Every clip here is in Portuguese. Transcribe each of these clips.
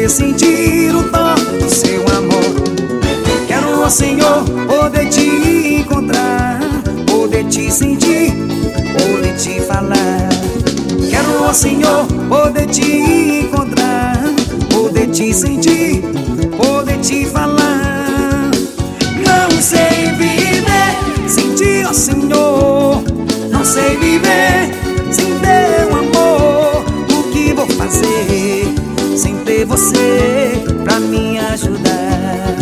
poder sentir o toque do seu amor. Quero, ó Senhor, poder te encontrar, poder te sentir, poder te falar. Quero, ó Senhor, poder te encontrar, poder te sentir, poder te falar. Não sei viver sem ti, ó Senhor. Não sei viver sem teu amor. O que vou fazer sem ter você pra me ajudar?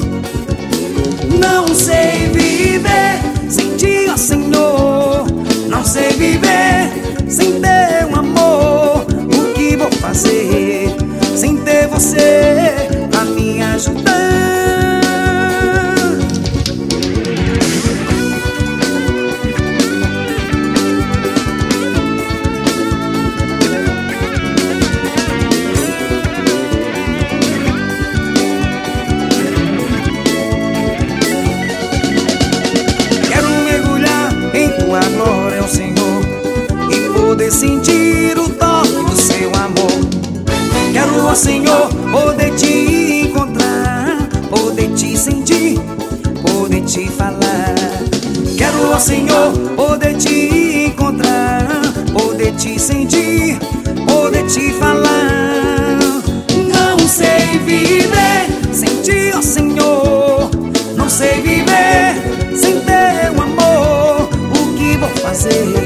Não sei viver sem ti, ó Senhor. Não sei viver sem teu amor. O que vou fazer sem ter você pra me ajudar? Glória ao Senhor e poder sentir o toque do seu amor. Quero, ó Senhor, poder te encontrar, poder te sentir, poder te falar. Quero, ó Senhor, poder te encontrar, poder te sentir, poder te falar. Não sei viver sem ti, ó Senhor. Não sei viver sem teu amor. Fazer